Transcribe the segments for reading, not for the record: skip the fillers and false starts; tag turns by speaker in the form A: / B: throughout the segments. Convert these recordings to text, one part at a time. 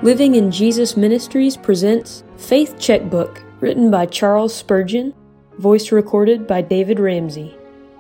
A: Living in Jesus Ministries presents Faith Checkbook, written by Charles Spurgeon, voice recorded by David Ramsey.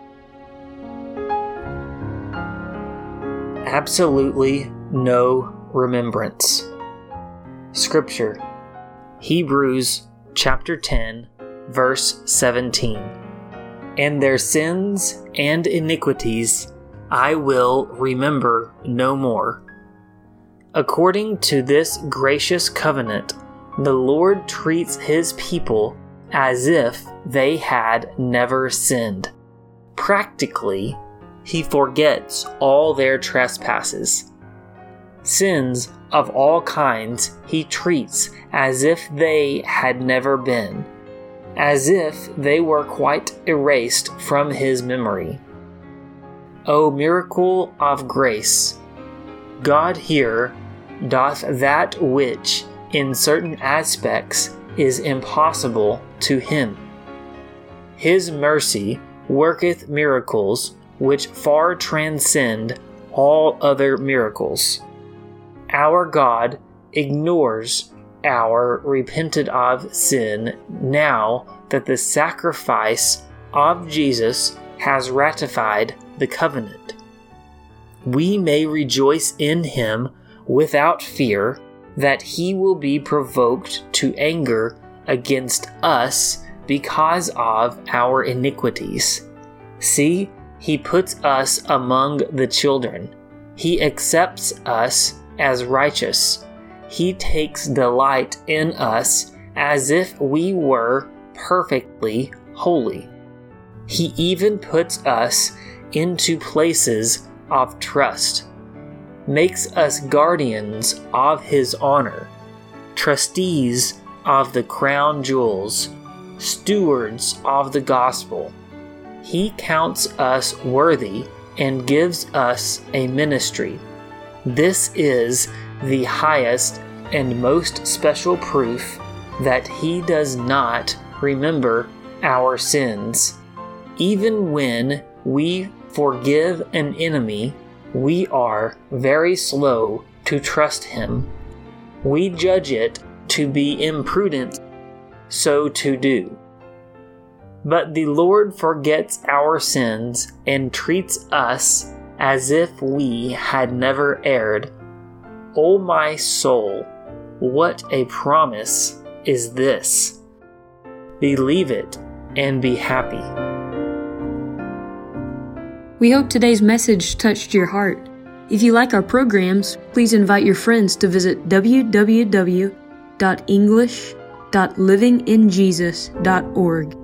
B: Absolutely no remembrance. Scripture, Hebrews chapter 10, verse 17. And their sins and iniquities I will remember no more. According to this gracious covenant, the Lord treats His people as if they had never sinned. Practically, He forgets all their trespasses. Sins of all kinds He treats as if they had never been, as if they were quite erased from His memory. O miracle of grace! God here doth that which in certain aspects is impossible to Him. His mercy worketh miracles which far transcend all other miracles. Our God ignores our repented of sin now that the sacrifice of Jesus has ratified the covenant. We may rejoice in Him without fear that He will be provoked to anger against us because of our iniquities. See, He puts us among the children. He accepts us as righteous. He takes delight in us as if we were perfectly holy. He even puts us into places of trust, makes us guardians of His honor, trustees of the crown jewels, stewards of the gospel. He counts us worthy and gives us a ministry. This is the highest and most special proof that He does not remember our sins. Even when we forgive an enemy, we are very slow to trust Him. We judge it to be imprudent so to do. But the Lord forgets our sins and treats us as if we had never erred. O my soul, what a promise is this! Believe it and be happy.
A: We hope today's message touched your heart. If you like our programs, please invite your friends to visit www.english.livinginjesus.org.